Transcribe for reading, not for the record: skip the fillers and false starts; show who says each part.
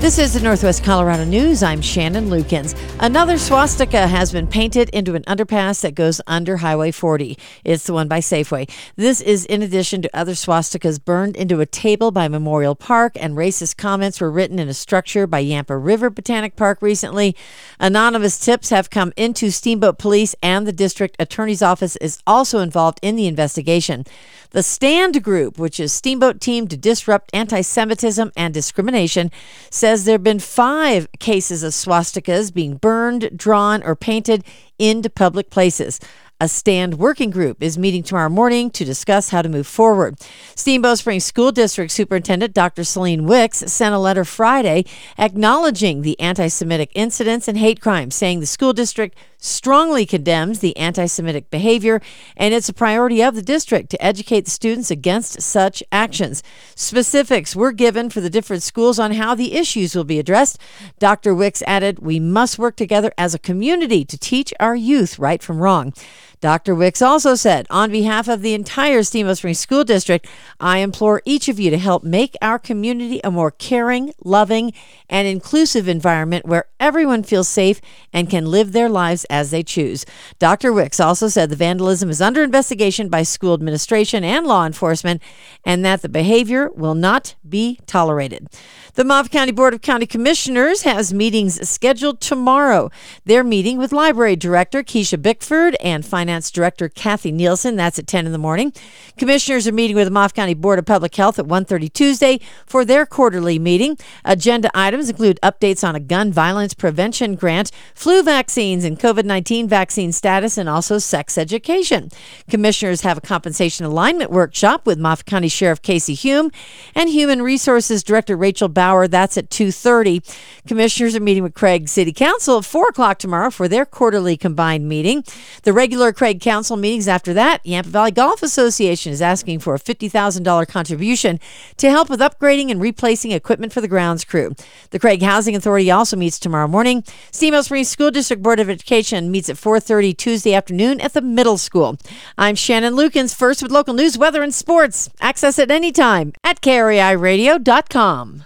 Speaker 1: This is the Northwest Colorado News. I'm Shannon Lukens. Another swastika has been painted into an underpass that goes under Highway 40. It's the one by Safeway. This is in addition to other swastikas burned into a table by Memorial Park, and racist comments were written in a structure by Yampa River Botanic Park recently. Anonymous tips have come into Steamboat Police, and the district attorney's office is also involved in the investigation. The Stand Group, which is Steamboat Team to Disrupt Anti-Semitism and Discrimination, says there have been 5 cases of swastikas being burned, drawn, or painted into public places. A Stand working group is meeting tomorrow morning to discuss how to move forward. Steamboat Springs School District Superintendent Dr. Celine Wicks sent a letter Friday acknowledging the anti-Semitic incidents and hate crimes, saying the school district strongly condemns the anti-Semitic behavior, and it's a priority of the district to educate the students against such actions. Specifics were given for the different schools on how the issues will be addressed. Dr. Wicks added, "We must work together as a community to teach our youth right from wrong." Dr. Wicks also said, on behalf of the entire Steamboat Springs School District, I implore each of you to help make our community a more caring, loving, and inclusive environment where everyone feels safe and can live their lives as they choose. Dr. Wicks also said the vandalism is under investigation by school administration and law enforcement, and that the behavior will not be tolerated. The Montgomery County Board of County Commissioners has meetings scheduled tomorrow. They're meeting with Library Director Keisha Bickford and Finance Director Kathy Nielsen. That's at 10 in the morning. Commissioners are meeting with the Montgomery County Board of Public Health at 1:30 Tuesday for their quarterly meeting. Agenda items include updates on a gun violence prevention grant, flu vaccines and COVID-19 vaccine status, and also sex education. Commissioners have a compensation alignment workshop with Montgomery County Sheriff Casey Hume and Human Resources Director Rachel Bauer. That's at 2:30. Commissioners are meeting with Craig City Council at 4 o'clock tomorrow for their quarterly combined meeting. The regular Craig Council meetings after that, Yampa Valley Golf Association is asking for a $50,000 contribution to help with upgrading and replacing equipment for the grounds crew. The Craig Housing Authority also meets tomorrow morning. Steamboat Springs School District Board of Education meets at 4:30 Tuesday afternoon at the middle school. I'm Shannon Lukens, first with local news, weather, and sports. Access it anytime at KRAIRadio.com.